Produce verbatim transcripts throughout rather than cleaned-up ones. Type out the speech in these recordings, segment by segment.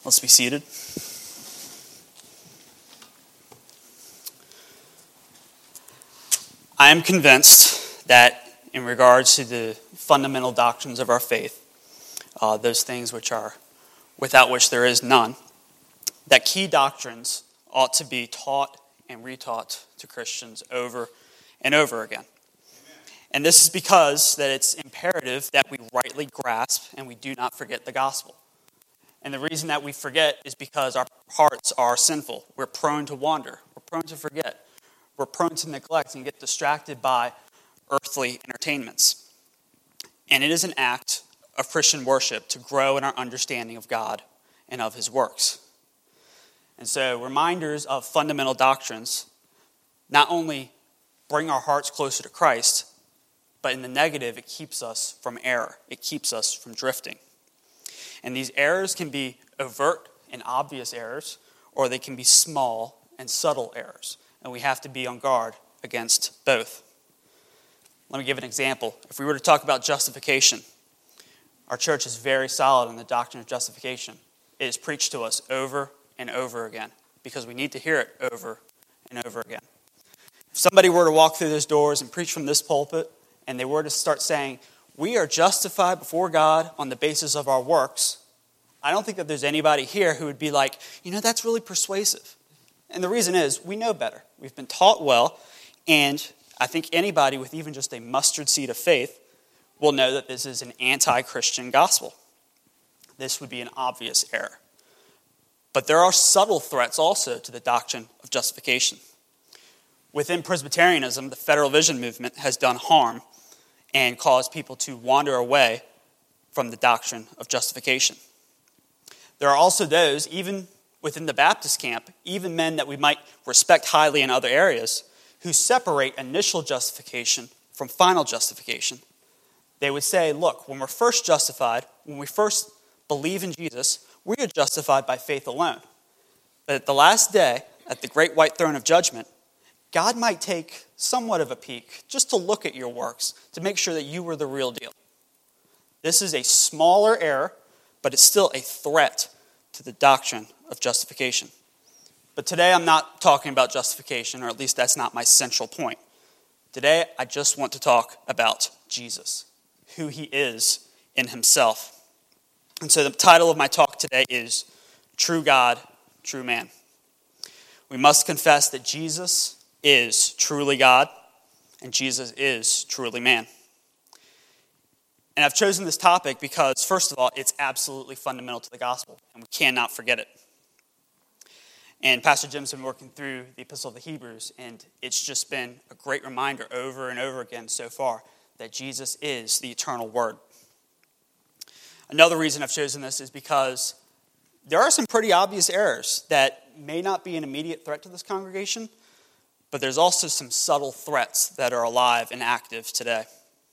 Let's be seated. I am convinced that in regards to the fundamental doctrines of our faith, uh, those things which are without which there is none, that key doctrines ought to be taught and retaught to Christians over and over again. And this is because that it's imperative that we rightly grasp and we do not forget the gospel. And the reason that we forget is because our hearts are sinful. We're prone to wander. We're prone to forget. We're prone to neglect and get distracted by earthly entertainments. And it is an act of Christian worship to grow in our understanding of God and of his works. And so reminders of fundamental doctrines not only bring our hearts closer to Christ, but in the negative, it keeps us from error. It keeps us from drifting. And these errors can be overt and obvious errors, or they can be small and subtle errors. And we have to be on guard against both. Let me give an example. If we were to talk about justification, our church is very solid in the doctrine of justification. It is preached to us over and over again because we need to hear it over and over again. If somebody were to walk through those doors and preach from this pulpit, and they were to start saying, we are justified before God on the basis of our works, I don't think that there's anybody here who would be like, you know, that's really persuasive. And the reason is, we know better. We've been taught well, and I think anybody with even just a mustard seed of faith will know that this is an anti-Christian gospel. This would be an obvious error. But there are subtle threats also to the doctrine of justification. Within Presbyterianism, the Federal Vision movement has done harm and caused people to wander away from the doctrine of justification. There are also those, even within the Baptist camp, even men that we might respect highly in other areas, who separate initial justification from final justification. They would say, look, when we're first justified, when we first believe in Jesus, we are justified by faith alone. But at the last day, at the great white throne of judgment, God might take somewhat of a peek just to look at your works to make sure that you were the real deal. This is a smaller error, but it's still a threat to the doctrine of justification. But today I'm not talking about justification, or at least that's not my central point. Today I just want to talk about Jesus, who he is in himself. And so the title of my talk today is True God, True Man. We must confess that Jesus is truly God, and Jesus is truly man. And I've chosen this topic because, first of all, it's absolutely fundamental to the gospel, and we cannot forget it. And Pastor Jim's been working through the Epistle of the Hebrews, and it's just been a great reminder over and over again so far that Jesus is the eternal Word. Another reason I've chosen this is because there are some pretty obvious errors that may not be an immediate threat to this congregation, but there's also some subtle threats that are alive and active today.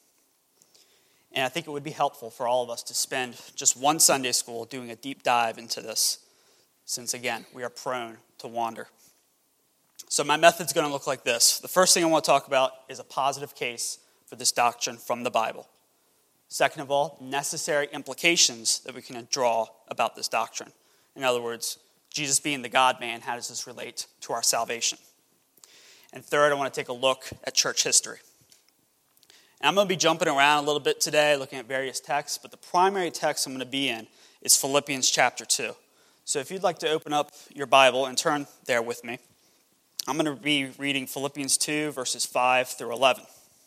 And I think it would be helpful for all of us to spend just one Sunday school doing a deep dive into this, since, again, we are prone to wander. So my method's going to look like this. The first thing I want to talk about is a positive case for this doctrine from the Bible. Second of all, necessary implications that we can draw about this doctrine. In other words, Jesus being the God-man, how does this relate to our salvation? And third, I want to take a look at church history. And I'm going to be jumping around a little bit today, looking at various texts, but the primary text I'm going to be in is Philippians chapter two. So if you'd like to open up your Bible and turn there with me, I'm going to be reading Philippians two, verses five through eleven.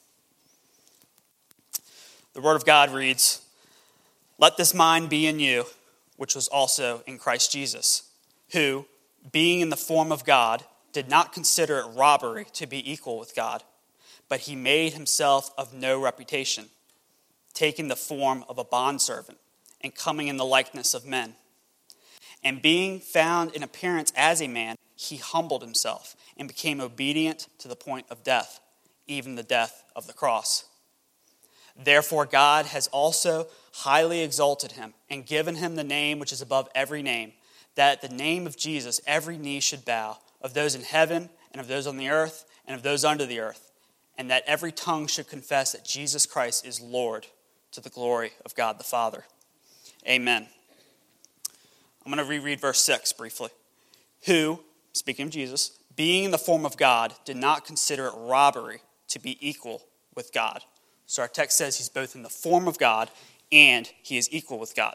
The Word of God reads, "Let this mind be in you, which was also in Christ Jesus, who, being in the form of God, did not consider it robbery to be equal with God, but he made himself of no reputation, taking the form of a bondservant and coming in the likeness of men. And being found in appearance as a man, he humbled himself and became obedient to the point of death, even the death of the cross. Therefore God has also highly exalted him and given him the name which is above every name, that at the name of Jesus every knee should bow, of those in heaven and of those on the earth and of those under the earth, and that every tongue should confess that Jesus Christ is Lord, to the glory of God the Father. Amen." I'm going to reread verse six briefly. Who, speaking of Jesus, being in the form of God, did not consider it robbery to be equal with God. So our text says he's both in the form of God and he is equal with God.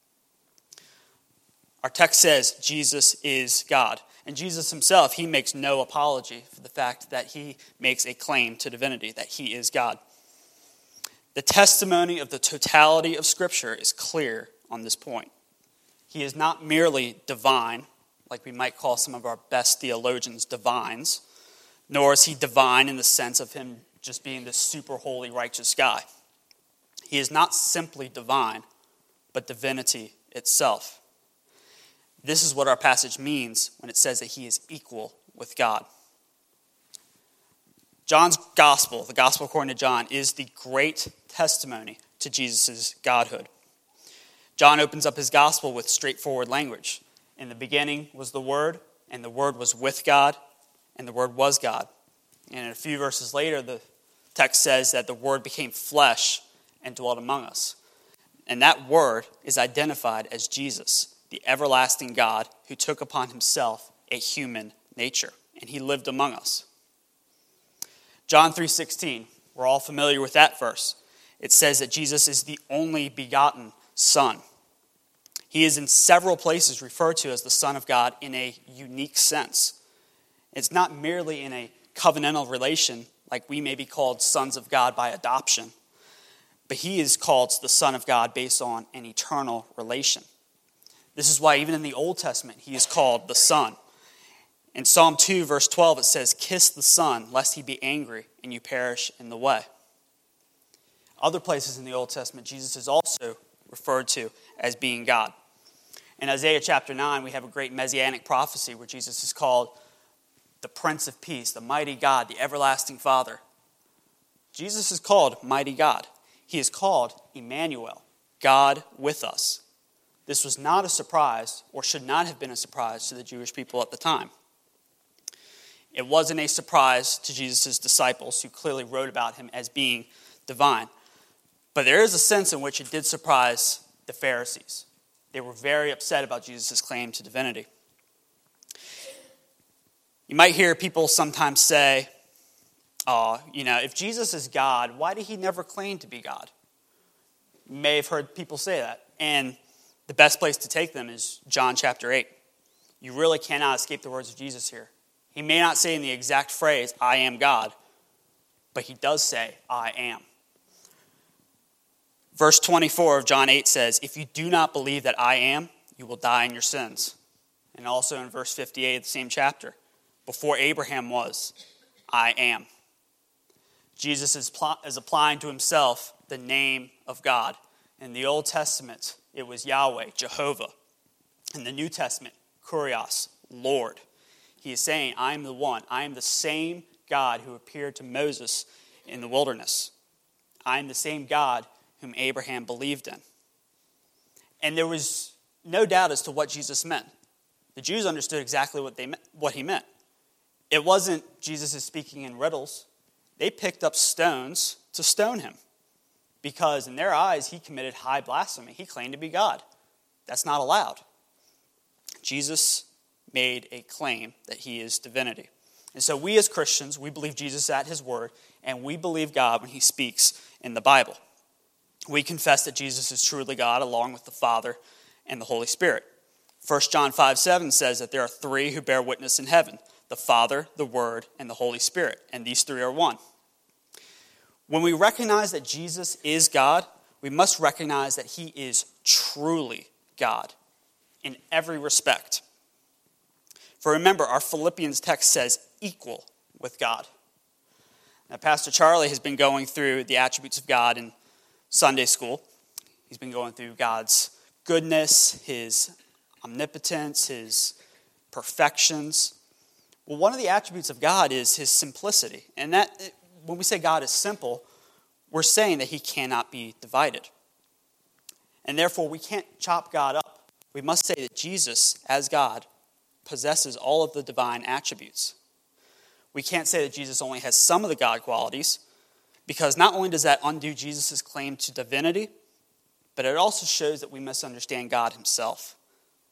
Our text says Jesus is God. And Jesus himself, he makes no apology for the fact that he makes a claim to divinity, that he is God. The testimony of the totality of Scripture is clear on this point. He is not merely divine, like we might call some of our best theologians divines, nor is he divine in the sense of him just being this super holy, righteous guy. He is not simply divine, but divinity itself. This is what our passage means when it says that he is equal with God. John's gospel, the gospel according to John, is the great testimony to Jesus' godhood. John opens up his gospel with straightforward language. In the beginning was the Word, and the Word was with God, and the Word was God. And a few verses later, the text says that the Word became flesh and dwelt among us. And that Word is identified as Jesus, the everlasting God who took upon himself a human nature, and he lived among us. John three sixteen, we're all familiar with that verse. It says that Jesus is the only begotten Son. He is in several places referred to as the Son of God in a unique sense. It's not merely in a covenantal relation like we may be called sons of God by adoption, but he is called the Son of God based on an eternal relation. This is why even in the Old Testament, he is called the Son. In Psalm two, verse twelve, it says, "Kiss the Son, lest he be angry, and you perish in the way." Other places in the Old Testament, Jesus is also referred to as being God. In Isaiah chapter nine, we have a great messianic prophecy where Jesus is called the Prince of Peace, the mighty God, the everlasting Father. Jesus is called mighty God. He is called Emmanuel, God with us. This was not a surprise, or should not have been a surprise to the Jewish people at the time. It wasn't a surprise to Jesus' disciples, who clearly wrote about him as being divine. But there is a sense in which it did surprise the Pharisees. They were very upset about Jesus' claim to divinity. You might hear people sometimes say, oh, you know, if Jesus is God, why did he never claim to be God? You may have heard people say that. And the best place to take them is John chapter eight. You really cannot escape the words of Jesus here. He may not say in the exact phrase, I am God, but he does say, I am. Verse twenty-four of John eight says, if you do not believe that I am, you will die in your sins. And also in verse fifty-eight of the same chapter, before Abraham was, I am. Jesus is, pl- is applying to himself the name of God. In the Old Testament, it was Yahweh, Jehovah. In the New Testament, Kurios, Lord. He is saying, I am the one. I am the same God who appeared to Moses in the wilderness. I am the same God whom Abraham believed in. And there was no doubt as to what Jesus meant. The Jews understood exactly what they meant, what he meant. It wasn't Jesus is speaking in riddles. They picked up stones to stone him because in their eyes he committed high blasphemy. He claimed to be God. That's not allowed. Jesus made a claim that he is divinity. And so we as Christians, we believe Jesus at his word, and we believe God when he speaks in the Bible. We confess that Jesus is truly God along with the Father and the Holy Spirit. First John five seven says that there are three who bear witness in heaven, the Father, the Word, and the Holy Spirit, and these three are one. When we recognize that Jesus is God, we must recognize that he is truly God in every respect. For remember, our Philippians text says equal with God. Now, Pastor Charlie has been going through the attributes of God in Sunday school. He's been going through God's goodness, his omnipotence, his perfections. Well, one of the attributes of God is his simplicity. And that, when we say God is simple, we're saying that he cannot be divided. And therefore, we can't chop God up. We must say that Jesus, as God, possesses all of the divine attributes. We can't say that Jesus only has some of the God qualities, because not only does that undo Jesus' claim to divinity, but it also shows that we misunderstand God himself.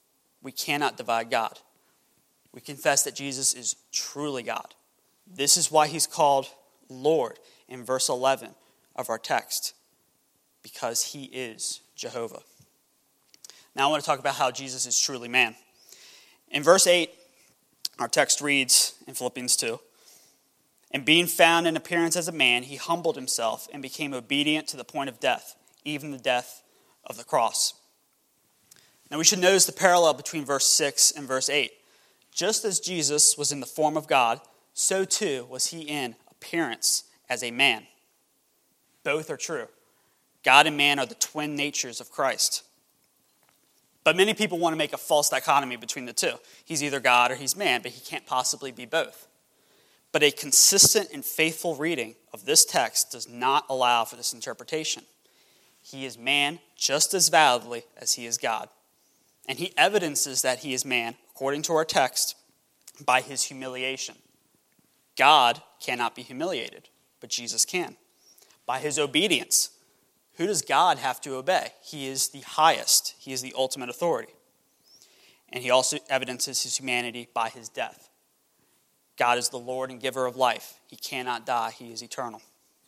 we cannot divide God. We confess that Jesus is truly God. This is why he's called Lord in verse eleven of our text, because he is Jehovah. Now I want to talk about how Jesus is truly man. In verse eight, our text reads in Philippians two, "And being found in appearance as a man, he humbled himself and became obedient to the point of death, even the death of the cross." Now we should notice the parallel between verse six and verse eight. Just as Jesus was in the form of God, so too was he in appearance as a man. Both are true. God and man are the twin natures of Christ. But many people want to make a false dichotomy between the two. He's either God or he's man, but he can't possibly be both. But a consistent and faithful reading of this text does not allow for this interpretation. He is man just as validly as he is God. And he evidences that he is man, according to our text, by his humiliation. God cannot be humiliated, but Jesus can. By his obedience. Who does God have to obey? He is the highest. He is the ultimate authority. And he also evidences his humanity by his death. God is the Lord and giver of life. He cannot die. He is eternal.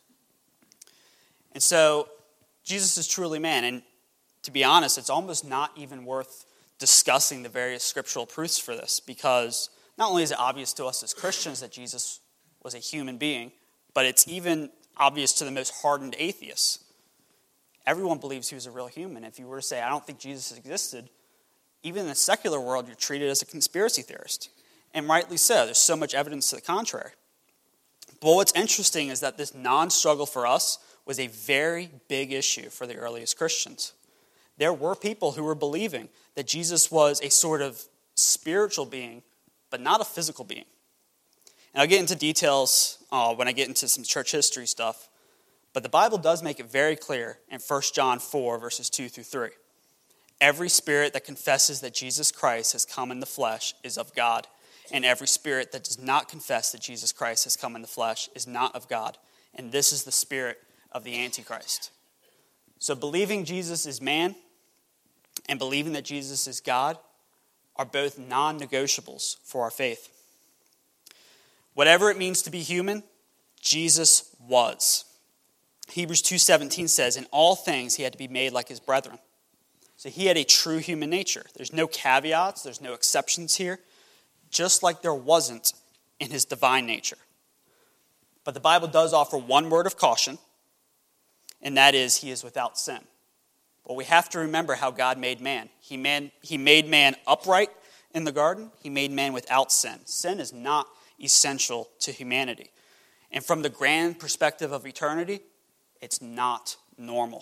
And so, Jesus is truly man. And to be honest, it's almost not even worth discussing the various scriptural proofs for this, because not only is it obvious to us as Christians that Jesus was a human being, but it's even obvious to the most hardened atheists. Everyone believes he was a real human. If you were to say, I don't think Jesus existed, even in the secular world, you're treated as a conspiracy theorist. And rightly so. There's so much evidence to the contrary. But what's interesting is that this non-struggle for us was a very big issue for the earliest Christians. There were people who were believing that Jesus was a sort of spiritual being, but not a physical being. And I'll get into details uh, when I get into some church history stuff. But the Bible does make it very clear in First John four, verses two through three. Every spirit that confesses that Jesus Christ has come in the flesh is of God. And every spirit that does not confess that Jesus Christ has come in the flesh is not of God. And this is the spirit of the Antichrist. So believing Jesus is man and believing that Jesus is God are both non-negotiables for our faith. Whatever it means to be human, Jesus was. Hebrews two seventeen says, in all things he had to be made like his brethren. So he had a true human nature. There's no caveats, there's no exceptions here, just like there wasn't in his divine nature. But the Bible does offer one word of caution, and that is he is without sin. But we have to remember how God made man. He, man. he made man upright in the garden. He made man without sin. Sin is not essential to humanity. And from the grand perspective of eternity, it's not normal.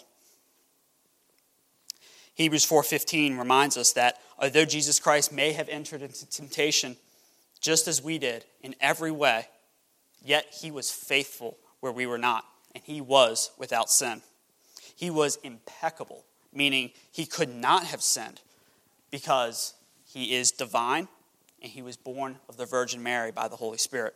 Hebrews four fifteen reminds us that although Jesus Christ may have entered into temptation just as we did in every way, yet he was faithful where we were not, and he was without sin. He was impeccable, meaning he could not have sinned because he is divine and he was born of the Virgin Mary by the Holy Spirit.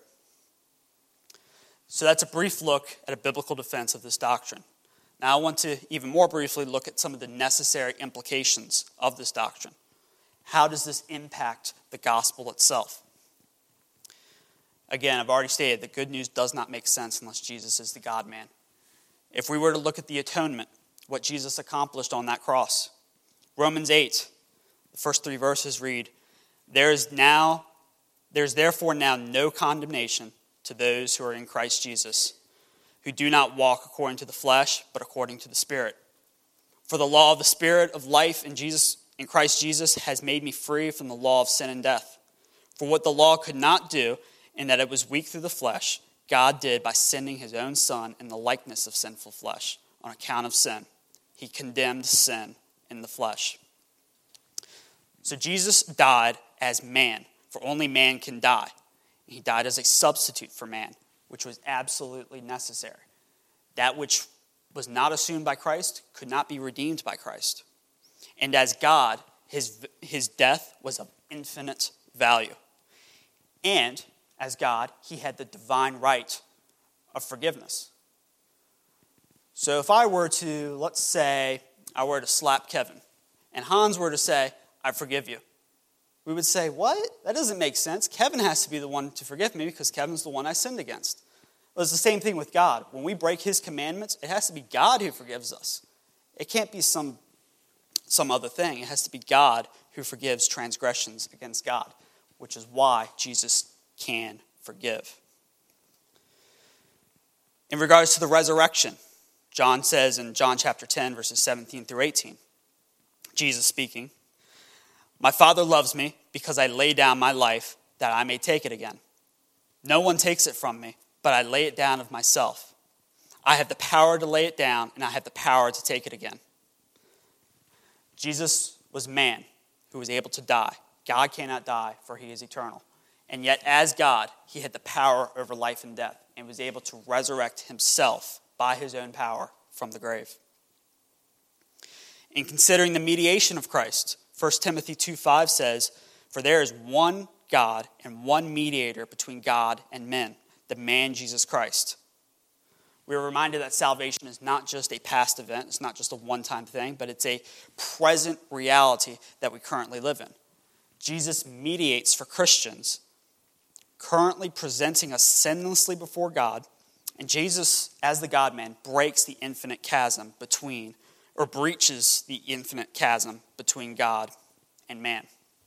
So that's a brief look at a biblical defense of this doctrine. Now I want to even more briefly look at some of the necessary implications of this doctrine. How does this impact the gospel itself? Again, I've already stated that good news does not make sense unless Jesus is the God-man. If we were to look at the atonement, what Jesus accomplished on that cross, Romans eight, the first three verses read, There is now, there's therefore now no condemnation to those who are in Christ Jesus, who do not walk according to the flesh, but according to the Spirit. For the law of the Spirit of life in Jesus, in Christ Jesus has made me free from the law of sin and death. For what the law could not do, in that it was weak through the flesh, God did by sending his own Son in the likeness of sinful flesh, on account of sin. He condemned sin in the flesh. So Jesus died as man, for only man can die. He died as a substitute for man, which was absolutely necessary. That which was not assumed by Christ could not be redeemed by Christ. And as God, his, his death was of infinite value. And as God, he had the divine right of forgiveness. So if I were to, let's say, I were to slap Kevin, and Hans were to say, I forgive you. we would say, what? That doesn't make sense. Kevin has to be the one to forgive me because Kevin's the one I sinned against. Well, it's the same thing with God. When we break his commandments, it has to be God who forgives us. It can't be some, some other thing. It has to be God who forgives transgressions against God, which is why Jesus can forgive. In regards to the resurrection, John says in John chapter ten, verses seventeen through eighteen, Jesus speaking, "My Father loves me because I lay down my life that I may take it again. No one takes it from me, but I lay it down of myself. I have the power to lay it down, and I have the power to take it again." Jesus was man who was able to die. God cannot die, for he is eternal. And yet, as God, he had the power over life and death and was able to resurrect himself by his own power from the grave. In considering the mediation of Christ, First Timothy two five says, "For there is one God and one mediator between God and men, the man Jesus Christ." We are reminded that salvation is not just a past event, it's not just a one-time thing, but it's a present reality that we currently live in. Jesus mediates for Christians, currently presenting us sinlessly before God, and Jesus, as the God-man, breaks the infinite chasm between, or breaches the infinite chasm between God and man.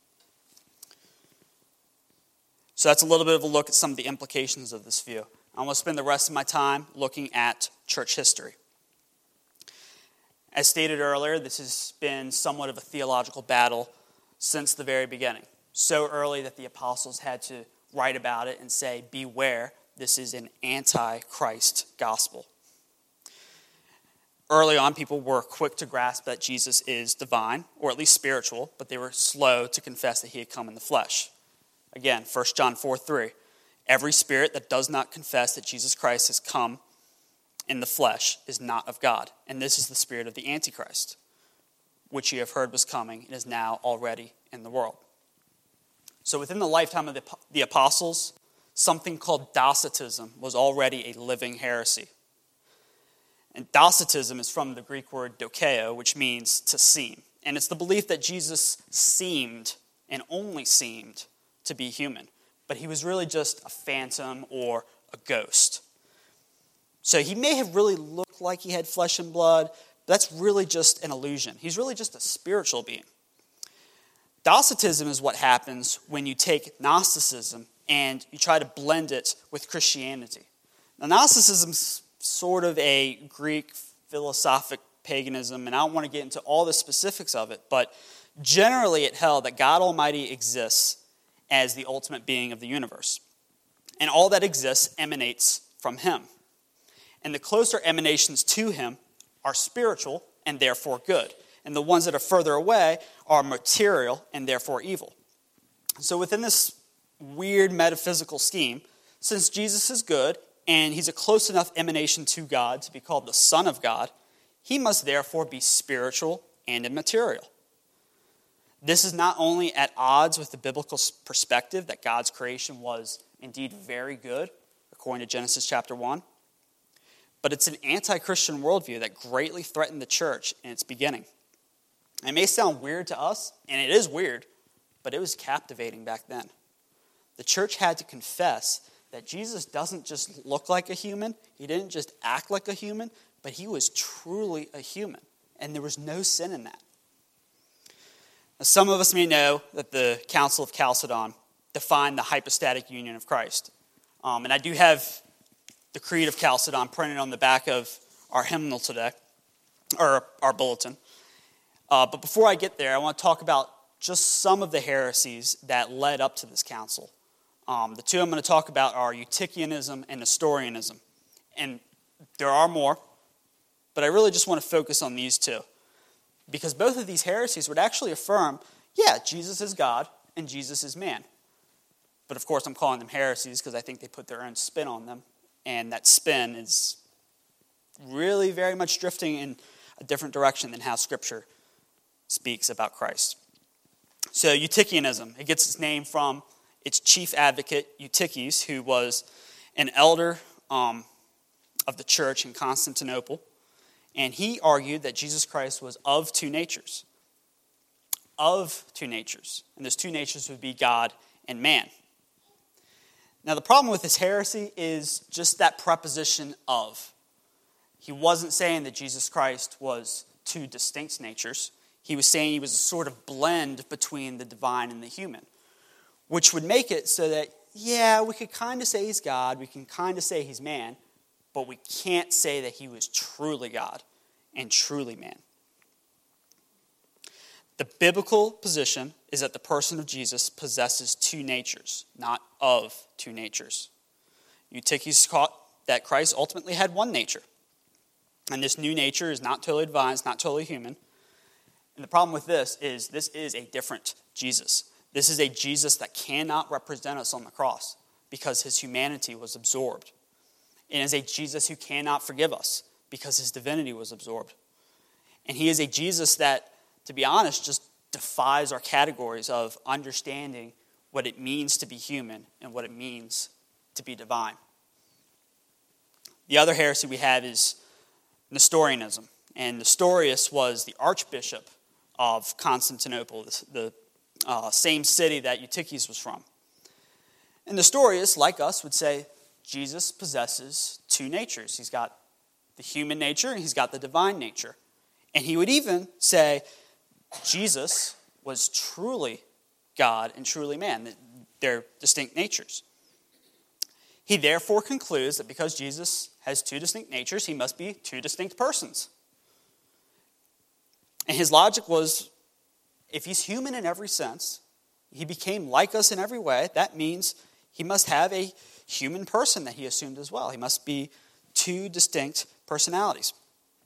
So that's a little bit of a look at some of the implications of this view. I'm going to spend the rest of my time looking at church history. As stated earlier, this has been somewhat of a theological battle since the very beginning. So early that the apostles had to write about it and say, beware, this is an anti-Christ gospel. Early on, people were quick to grasp that Jesus is divine, or at least spiritual, but they were slow to confess that he had come in the flesh. Again, First John four three, every spirit that does not confess that Jesus Christ has come in the flesh is not of God. And this is the spirit of the Antichrist, which you have heard was coming and is now already in the world. So within the lifetime of the, the apostles, something called Docetism was already a living heresy. And Docetism is from the Greek word dokeo, which means to seem. And it's the belief that Jesus seemed, and only seemed, to be human. But he was really just a phantom or a ghost. So he may have really looked like he had flesh and blood, but that's really just an illusion. He's really just a spiritual being. Docetism is what happens when you take Gnosticism and you try to blend it with Christianity. Now, Gnosticism is sort of a Greek philosophic paganism, and I don't want to get into all the specifics of it, but generally it held that God Almighty exists as the ultimate being of the universe. And all that exists emanates from him. And the closer emanations to him are spiritual and therefore good. And the ones that are further away are material and therefore evil. So within this weird metaphysical scheme, since Jesus is good and he's a close enough emanation to God to be called the Son of God, he must therefore be spiritual and immaterial. This is not only at odds with the biblical perspective that God's creation was indeed very good, according to Genesis chapter one, but it's an anti-Christian worldview that greatly threatened the church in its beginning. It may sound weird to us, and it is weird, but it was captivating back then. The church had to confess that Jesus doesn't just look like a human, he didn't just act like a human, but he was truly a human, and there was no sin in that. Now, some of us may know that the Council of Chalcedon defined the hypostatic union of Christ. Um, and I do have the Creed of Chalcedon printed on the back of our hymnal today, or our bulletin. Uh, but before I get there, I want to talk about just some of the heresies that led up to this council. Um, the two I'm going to talk about are Eutychianism and Nestorianism. And there are more, but I really just want to focus on these two. Because both of these heresies would actually affirm, yeah, Jesus is God and Jesus is man. But of course I'm calling them heresies because I think they put their own spin on them. And that spin is really very much drifting in a different direction than how Scripture speaks about Christ. So Eutychianism, it gets its name from its chief advocate, Eutyches, who was an elder um, of the church in Constantinople. And he argued that Jesus Christ was of two natures. of two natures. And those two natures would be God and man. Now, the problem with this heresy is just that preposition of. He wasn't saying that Jesus Christ was two distinct natures. He was saying he was a sort of blend between the divine and the human, which would make it so that, yeah, we could kind of say he's God, we can kind of say he's man, but we can't say that he was truly God and truly man. The biblical position is that the person of Jesus possesses two natures, not of two natures. Eutyches taught that Christ ultimately had one nature. And this new nature is not totally divine, it's not totally human. And the problem with this is this is a different Jesus. This is a Jesus that cannot represent us on the cross because his humanity was absorbed. It is a Jesus who cannot forgive us because his divinity was absorbed. And he is a Jesus that, to be honest, just defies our categories of understanding what it means to be human and what it means to be divine. The other heresy we have is Nestorianism. And Nestorius was the archbishop of Constantinople, the, the uh, same city that Eutyches was from. And Nestorius, like us, would say Jesus possesses two natures. He's got the human nature and he's got the divine nature. And he would even say Jesus was truly God and truly man. They're distinct natures. He therefore concludes that because Jesus has two distinct natures, he must be two distinct persons. And his logic was, if he's human in every sense, he became like us in every way, that means he must have a human person that he assumed as well. He must be two distinct personalities.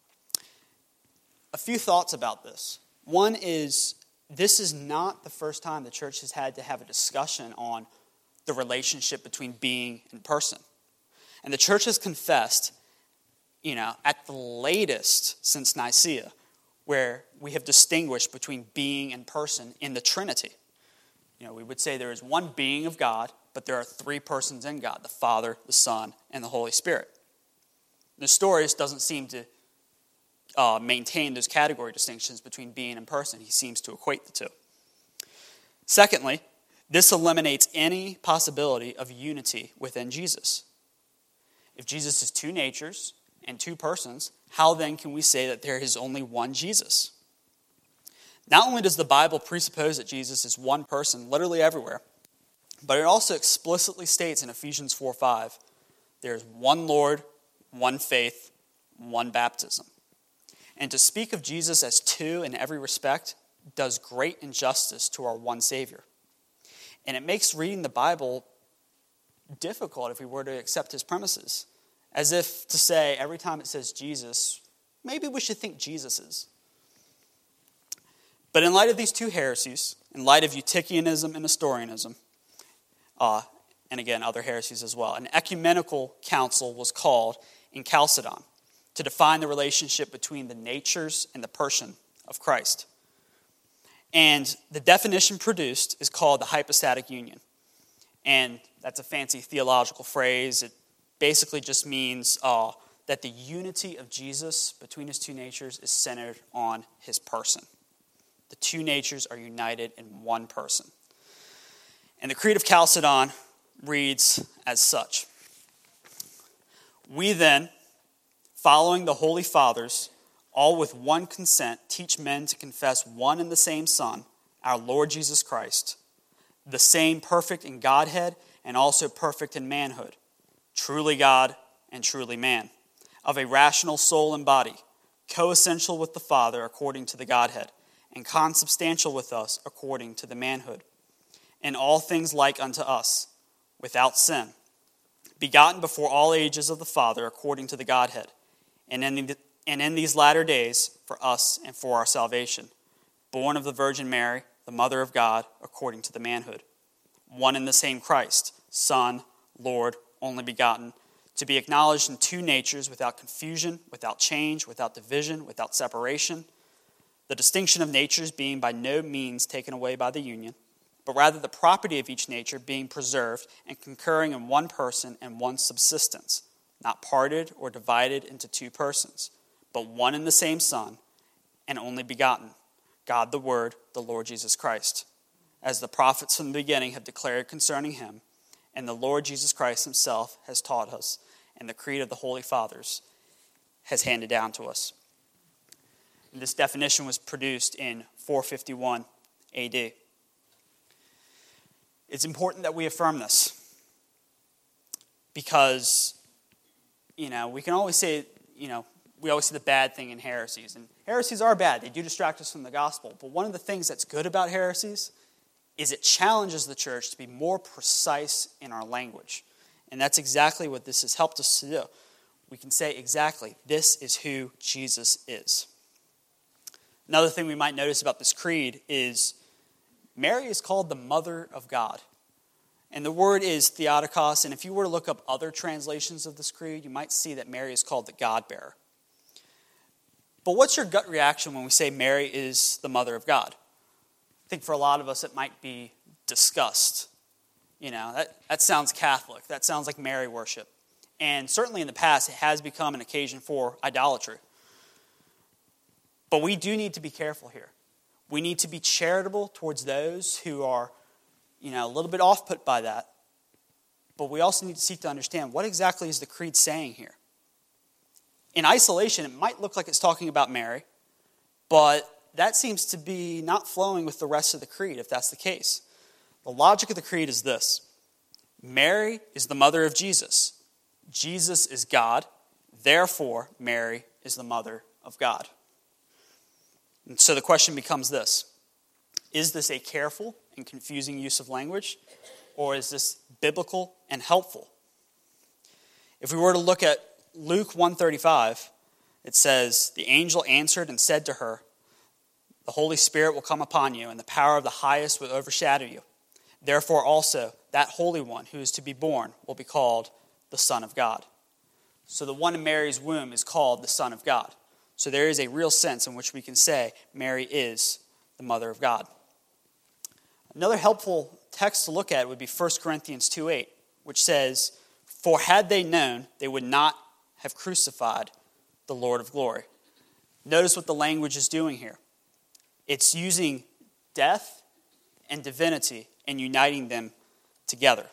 A few thoughts about this. One is, this is not the first time the church has had to have a discussion on the relationship between being and person. And the church has confessed, you know, at the latest since Nicaea, where we have distinguished between being and person in the Trinity. You know, we would say there is one being of God, but there are three persons in God, the Father, the Son, and the Holy Spirit. Nestorius doesn't seem to uh, maintain those category distinctions between being and person. He seems to equate the two. Secondly, this eliminates any possibility of unity within Jesus. If Jesus is two natures and two persons, how then can we say that there is only one Jesus? Not only does the Bible presuppose that Jesus is one person literally everywhere, but it also explicitly states in Ephesians four five, there is one Lord, one faith, one baptism. And to speak of Jesus as two in every respect does great injustice to our one Savior. And it makes reading the Bible difficult if we were to accept his premises. As if to say, every time it says Jesus, maybe we should think Jesus is. But in light of these two heresies, in light of Eutychianism and Nestorianism, uh, and again, other heresies as well, an ecumenical council was called in Chalcedon to define the relationship between the natures and the person of Christ. And the definition produced is called the hypostatic union. And that's a fancy theological phrase. It basically just means uh, that the unity of Jesus between his two natures is centered on his person. The two natures are united in one person. And the Creed of Chalcedon reads as such. We then, following the Holy Fathers, all with one consent, teach men to confess one and the same Son, our Lord Jesus Christ, the same perfect in Godhead and also perfect in manhood, truly God and truly man, of a rational soul and body, coessential with the Father according to the Godhead, and consubstantial with us according to the manhood, in all things like unto us, without sin, begotten before all ages of the Father according to the Godhead, and in the And in these latter days, for us and for our salvation, born of the Virgin Mary, the Mother of God, according to the manhood, one and the same Christ, Son, Lord, only begotten, to be acknowledged in two natures without confusion, without change, without division, without separation, the distinction of natures being by no means taken away by the union, but rather the property of each nature being preserved and concurring in one person and one subsistence, not parted or divided into two persons, but one and the same Son, and only begotten, God the Word, the Lord Jesus Christ, as the prophets from the beginning have declared concerning him, and the Lord Jesus Christ himself has taught us, and the creed of the Holy Fathers has handed down to us. And this definition was produced in four fifty-one A D. It's important that we affirm this because, you know, we can always say, you know, we always see the bad thing in heresies. And heresies are bad. They do distract us from the gospel. But one of the things that's good about heresies is it challenges the church to be more precise in our language. And that's exactly what this has helped us to do. We can say exactly, this is who Jesus is. Another thing we might notice about this creed is Mary is called the Mother of God. And the word is Theotokos, and if you were to look up other translations of this creed, you might see that Mary is called the God-bearer. But what's your gut reaction when we say Mary is the Mother of God? I think for a lot of us it might be disgust. You know, that, that sounds Catholic. That sounds like Mary worship. And certainly in the past it has become an occasion for idolatry. But we do need to be careful here. We need to be charitable towards those who are, you know, a little bit off-put by that. But we also need to seek to understand what exactly is the creed saying here. In isolation, it might look like it's talking about Mary, but that seems to be not flowing with the rest of the creed, if that's the case. The logic of the creed is this. Mary is the mother of Jesus. Jesus is God. Therefore, Mary is the mother of God. And so the question becomes this. Is this a careful and confusing use of language, or is this biblical and helpful? If we were to look at Luke one thirty-five, it says, the angel answered and said to her, the Holy Spirit will come upon you, and the power of the highest will overshadow you. Therefore also, that Holy One who is to be born will be called the Son of God. So the one in Mary's womb is called the Son of God. So there is a real sense in which we can say Mary is the Mother of God. Another helpful text to look at would be First Corinthians two eight, which says, for had they known, they would not have crucified the Lord of glory. Notice what the language is doing here. It's using death and divinity and uniting them together.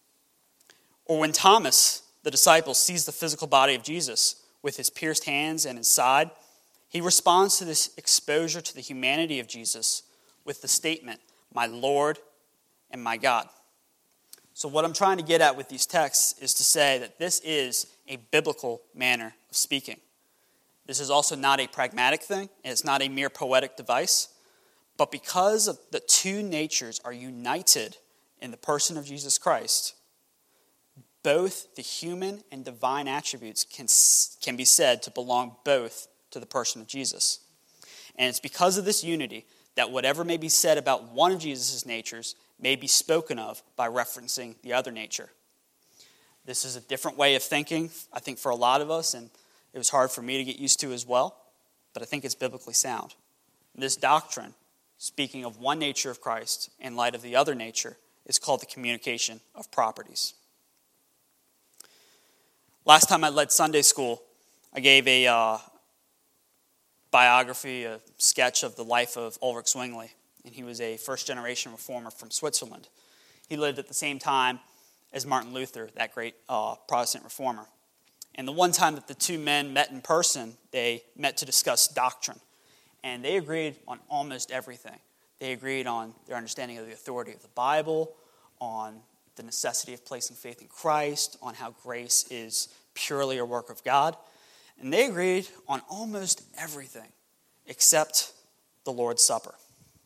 Or when Thomas, the disciple, sees the physical body of Jesus with his pierced hands and his side, he responds to this exposure to the humanity of Jesus with the statement, my Lord and my God. So what I'm trying to get at with these texts is to say that this is a biblical manner of speaking. This is also not a pragmatic thing, and it's not a mere poetic device, but because of the two natures are united in the person of Jesus Christ, both the human and divine attributes can, can be said to belong both to the person of Jesus. And it's because of this unity that whatever may be said about one of Jesus' natures may be spoken of by referencing the other nature. This is a different way of thinking, I think, for a lot of us, and it was hard for me to get used to as well, but I think it's biblically sound. This doctrine, speaking of one nature of Christ in light of the other nature, is called the communication of properties. Last time I led Sunday school, I gave a uh, biography, a sketch of the life of Ulrich Zwingli, and he was a first-generation reformer from Switzerland. He lived at the same time as Martin Luther, that great uh, Protestant reformer. And the one time that the two men met in person, they met to discuss doctrine. And they agreed on almost everything. They agreed on their understanding of the authority of the Bible, on the necessity of placing faith in Christ, on how grace is purely a work of God. And they agreed on almost everything except the Lord's Supper.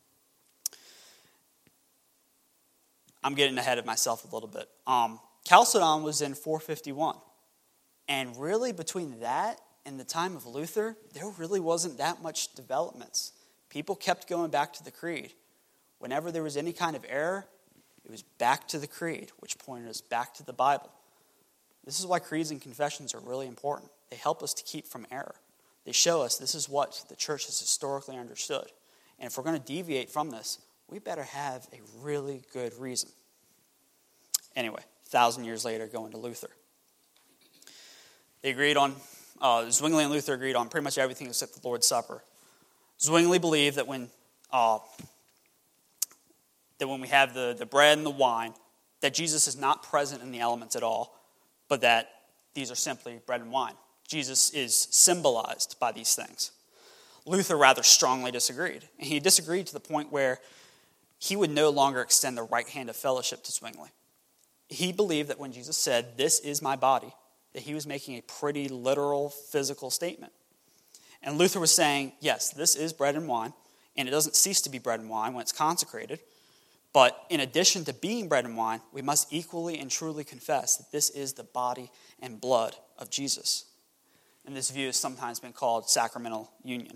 I'm getting ahead of myself a little bit. Um, Chalcedon was in four fifty-one. And really between that and the time of Luther, there really wasn't that much developments. People kept going back to the creed. Whenever there was any kind of error, it was back to the creed, which pointed us back to the Bible. This is why creeds and confessions are really important. They help us to keep from error. They show us this is what the church has historically understood. And if we're going to deviate from this, we better have a really good reason. Anyway, a thousand years later, going to Luther. They agreed on, uh, Zwingli and Luther agreed on pretty much everything except the Lord's Supper. Zwingli believed that when uh, that when we have the, the bread and the wine, that Jesus is not present in the elements at all, but that these are simply bread and wine. Jesus is symbolized by these things. Luther rather strongly disagreed. And he disagreed to the point where he would no longer extend the right hand of fellowship to Zwingli. He believed that when Jesus said, "This is my body," that he was making a pretty literal, physical statement. And Luther was saying, yes, this is bread and wine, and it doesn't cease to be bread and wine when it's consecrated. But in addition to being bread and wine, we must equally and truly confess that this is the body and blood of Jesus. And this view has sometimes been called sacramental union.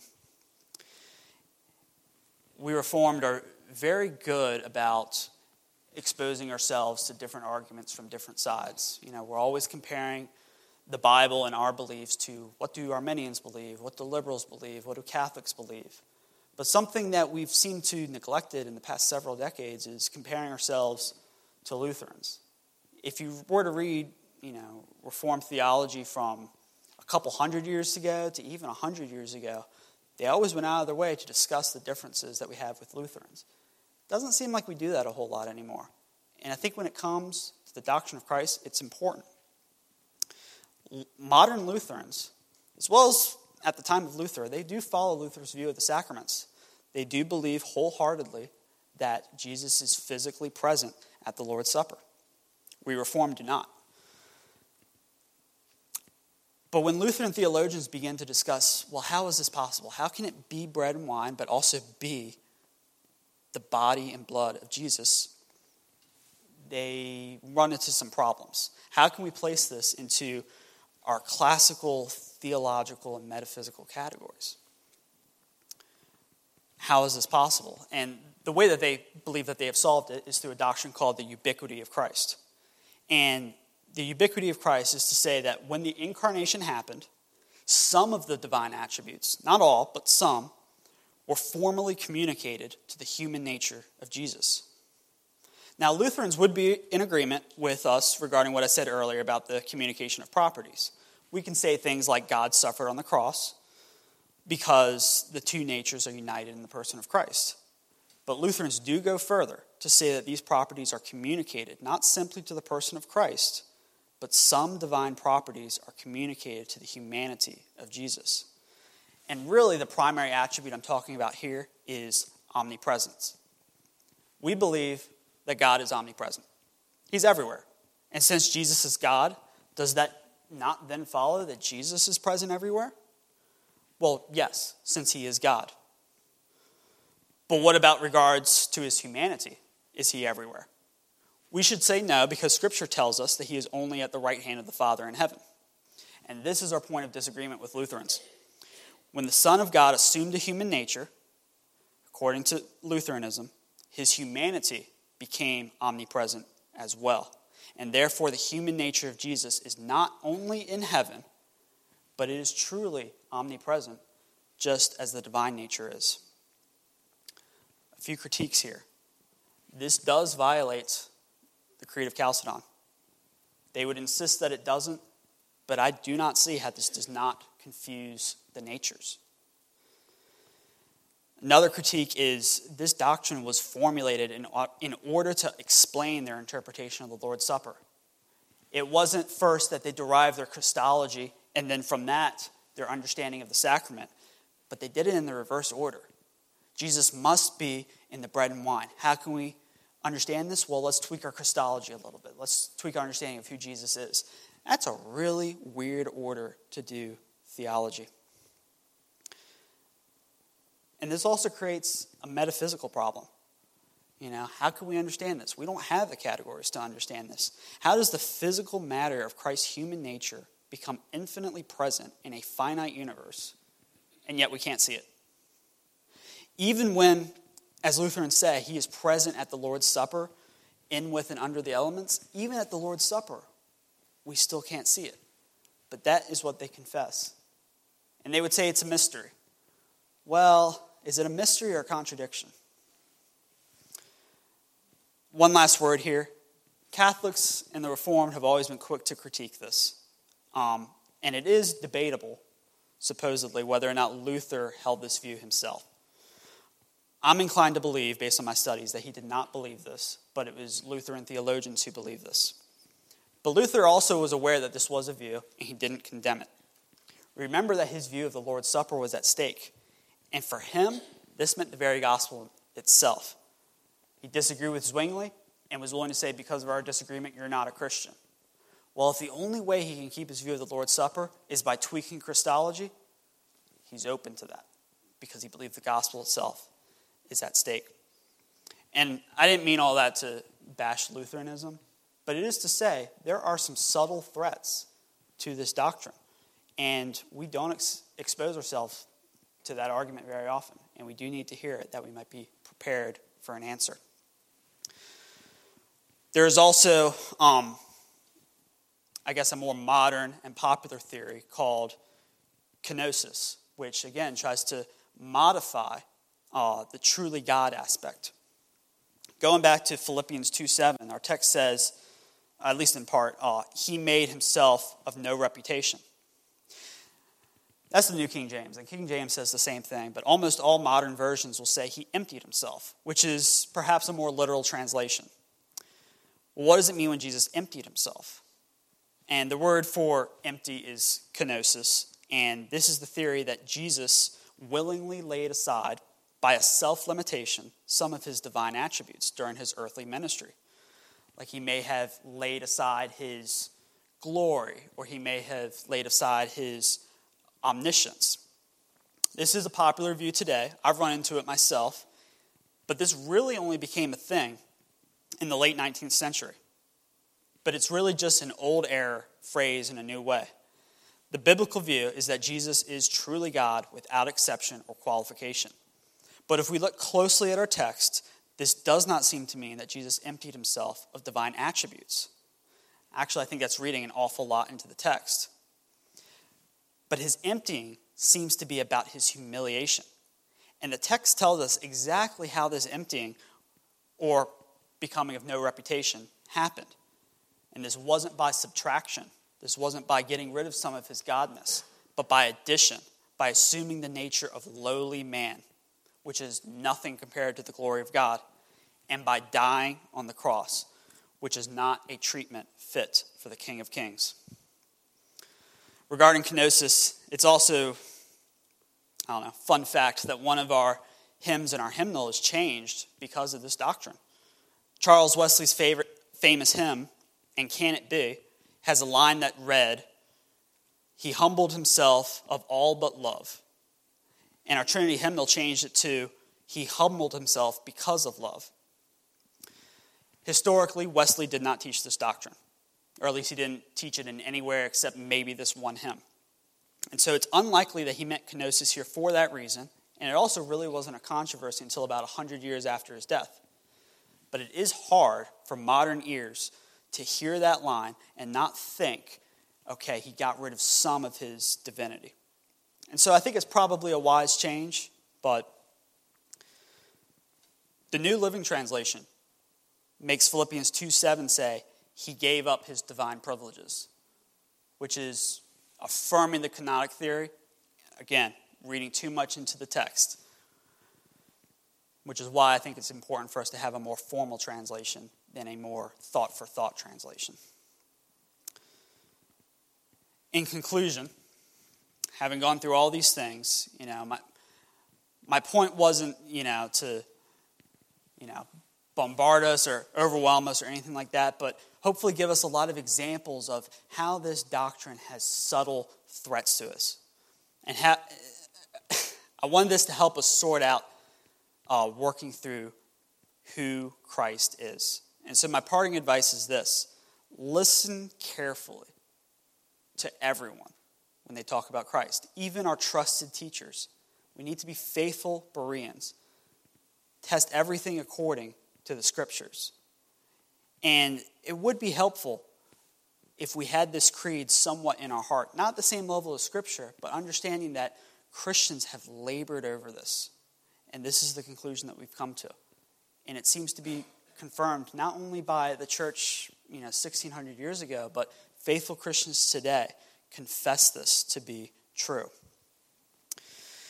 We Reformed are very good about exposing ourselves to different arguments from different sides. You know, we're always comparing the Bible and our beliefs to what do Arminians believe, what do liberals believe, what do Catholics believe. But something that we've seemed to neglected in the past several decades is comparing ourselves to Lutherans. If you were to read, you know, Reformed theology from a couple hundred years ago to even a hundred years ago, they always went out of their way to discuss the differences that we have with Lutherans. It doesn't seem like we do that a whole lot anymore. And I think when it comes to the doctrine of Christ, it's important. Modern Lutherans, as well as at the time of Luther, they do follow Luther's view of the sacraments. They do believe wholeheartedly that Jesus is physically present at the Lord's Supper. We Reformed do not. But when Lutheran theologians begin to discuss, well, how is this possible? How can it be bread and wine, but also be the body and blood of Jesus? They run into some problems. How can we place this into our classical, theological, and metaphysical categories? How is this possible? And the way that they believe that they have solved it is through a doctrine called the ubiquity of Christ. And the ubiquity of Christ is to say that when the incarnation happened, some of the divine attributes, not all, but some, were formally communicated to the human nature of Jesus. Now, Lutherans would be in agreement with us regarding what I said earlier about the communication of properties. We can say things like God suffered on the cross because the two natures are united in the person of Christ. But Lutherans do go further to say that these properties are communicated not simply to the person of Christ, but some divine properties are communicated to the humanity of Jesus. And really the primary attribute I'm talking about here is omnipresence. We believe that God is omnipresent. He's everywhere. And since Jesus is God, does that not then follow that Jesus is present everywhere? Well, yes, since he is God. But what about regards to his humanity? Is he everywhere? We should say no, because Scripture tells us that he is only at the right hand of the Father in heaven. And this is our point of disagreement with Lutherans. When the Son of God assumed a human nature, according to Lutheranism, his humanity became omnipresent as well. And therefore the human nature of Jesus is not only in heaven, but it is truly omnipresent, just as the divine nature is. A few critiques here. This does violate the Creed of Chalcedon. They would insist that it doesn't, but I do not see how this does not confuse the natures. Another critique is this doctrine was formulated in, in order to explain their interpretation of the Lord's Supper. It wasn't first that they derived their Christology and then from that their understanding of the sacrament, but they did it in the reverse order. Jesus must be in the bread and wine. How can we understand this? Well, let's tweak our Christology a little bit. Let's tweak our understanding of who Jesus is. That's a really weird order to do theology. And this also creates a metaphysical problem. You know, how can we understand this? We don't have the categories to understand this. How does the physical matter of Christ's human nature become infinitely present in a finite universe, and yet we can't see it? Even when, as Lutherans say, he is present at the Lord's Supper, in, with, and under the elements, even at the Lord's Supper, we still can't see it. But that is what they confess. And they would say it's a mystery. Well, is it a mystery or a contradiction? One last word here. Catholics and the Reformed have always been quick to critique this. Um, and it is debatable, supposedly, whether or not Luther held this view himself. I'm inclined to believe, based on my studies, that he did not believe this, but it was Lutheran theologians who believed this. But Luther also was aware that this was a view, and he didn't condemn it. Remember that his view of the Lord's Supper was at stake. And for him, this meant the very gospel itself. He disagreed with Zwingli and was willing to say, because of our disagreement, you're not a Christian. Well, if the only way he can keep his view of the Lord's Supper is by tweaking Christology, he's open to that because he believed the gospel itself is at stake. And I didn't mean all that to bash Lutheranism, but it is to say there are some subtle threats to this doctrine. And we don't ex- expose ourselves to that argument very often. And we do need to hear it, that we might be prepared for an answer. There is also, um, I guess, a more modern and popular theory called kenosis, which, again, tries to modify uh, the truly God aspect. Going back to Philippians two seven, our text says, at least in part, uh, he made himself of no reputation. That's the New King James, and King James says the same thing, but almost all modern versions will say he emptied himself, which is perhaps a more literal translation. Well, what does it mean when Jesus emptied himself? And the word for empty is kenosis, and this is the theory that Jesus willingly laid aside, by a self-limitation, some of his divine attributes during his earthly ministry. Like he may have laid aside his glory, or he may have laid aside his omniscience. This is a popular view today. I've run into it myself. But this really only became a thing in the late nineteenth century. But it's really just an old error phrased in a new way. The biblical view is that Jesus is truly God without exception or qualification. But if we look closely at our text, this does not seem to mean that Jesus emptied himself of divine attributes. Actually, I think that's reading an awful lot into the text. But his emptying seems to be about his humiliation. And the text tells us exactly how this emptying, or becoming of no reputation, happened. And this wasn't by subtraction. This wasn't by getting rid of some of his godness, but by addition, by assuming the nature of lowly man, which is nothing compared to the glory of God, and by dying on the cross, which is not a treatment fit for the King of Kings. Regarding kenosis, it's also, I don't know, fun fact that one of our hymns in our hymnal is changed because of this doctrine. Charles Wesley's favorite famous hymn, "And Can It Be?" has a line that read, "He humbled himself of all but love." And our Trinity hymnal changed it to, "He humbled himself because of love." Historically, Wesley did not teach this doctrine, or at least he didn't teach it in anywhere except maybe this one hymn. And so it's unlikely that he meant kenosis here for that reason, and it also really wasn't a controversy until about one hundred years after his death. But it is hard for modern ears to hear that line and not think, okay, he got rid of some of his divinity. And so I think it's probably a wise change, but the New Living Translation makes Philippians two seven say, he gave up his divine privileges, which is affirming the kenotic theory. Again, reading too much into the text, which is why I think it's important for us to have a more formal translation than a more thought-for-thought translation. In conclusion, having gone through all these things, you know, my my point wasn't, you know, to, you know, bombard us or overwhelm us or anything like that, but hopefully give us a lot of examples of how this doctrine has subtle threats to us. And how, I wanted this to help us sort out uh, working through who Christ is. And so my parting advice is this: listen carefully to everyone when they talk about Christ, even our trusted teachers. We need to be faithful Bereans. Test everything according to the Scriptures. And it would be helpful if we had this creed somewhat in our heart. Not the same level of Scripture, but understanding that Christians have labored over this. And this is the conclusion that we've come to. And it seems to be confirmed not only by the church, you know, sixteen hundred years ago, but faithful Christians today confess this to be true.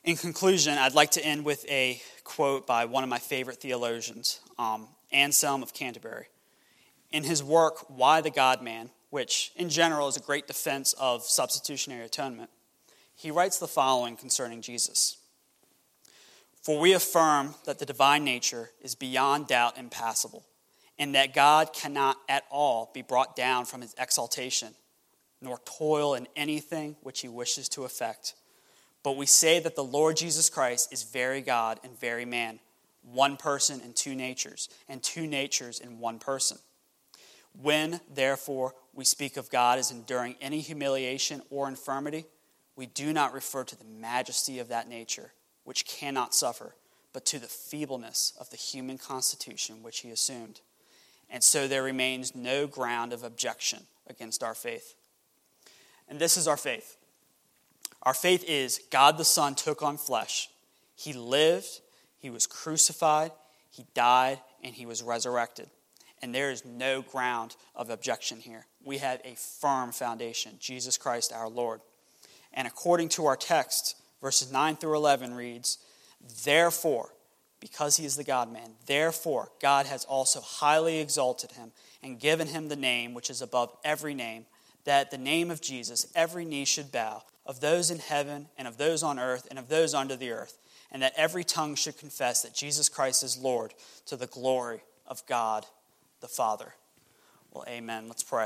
In conclusion, I'd like to end with a quote by one of my favorite theologians, um, Anselm of Canterbury. In his work, Why the God-Man, which in general is a great defense of substitutionary atonement, he writes the following concerning Jesus. For we affirm that the divine nature is beyond doubt impassible, and that God cannot at all be brought down from his exaltation, nor toil in anything which he wishes to effect. But we say that the Lord Jesus Christ is very God and very man, one person in two natures, and two natures in one person. When, therefore, we speak of God as enduring any humiliation or infirmity, we do not refer to the majesty of that nature, which cannot suffer, but to the feebleness of the human constitution which he assumed. And so there remains no ground of objection against our faith. And this is our faith. Our faith is God the Son took on flesh. He lived, he was crucified, he died, and he was resurrected. And there is no ground of objection here. We have a firm foundation, Jesus Christ our Lord. And according to our text, verses nine through eleven reads, Therefore, because he is the God-man, therefore God has also highly exalted him and given him the name which is above every name, that at the name of Jesus every knee should bow, of those in heaven and of those on earth and of those under the earth, and that every tongue should confess that Jesus Christ is Lord, to the glory of God the Father. Well, amen. Let's pray.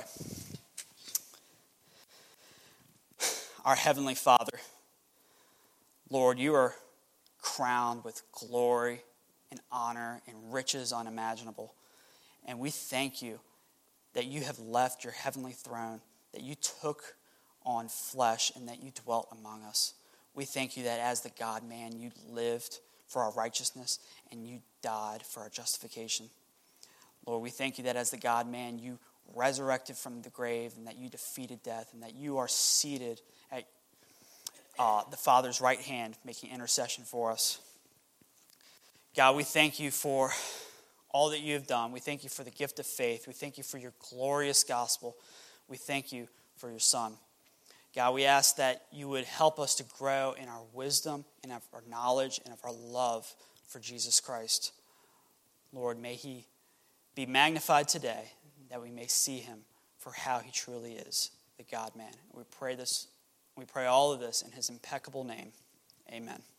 Our Heavenly Father, Lord, you are crowned with glory and honor and riches unimaginable. And we thank you that you have left your heavenly throne, that you took on flesh, and that you dwelt among us. We thank you that as the God-man, you lived for our righteousness and you died for our justification. Lord, we thank you that as the God-man, you resurrected from the grave and that you defeated death and that you are seated at uh, the Father's right hand, making intercession for us. God, we thank you for all that you have done. We thank you for the gift of faith. We thank you for your glorious gospel. We thank you for your Son. God, we ask that you would help us to grow in our wisdom and of our knowledge and of our love for Jesus Christ. Lord, may he be magnified today, that we may see him for how he truly is, the God-man. We pray this, we pray all of this in his impeccable name. Amen.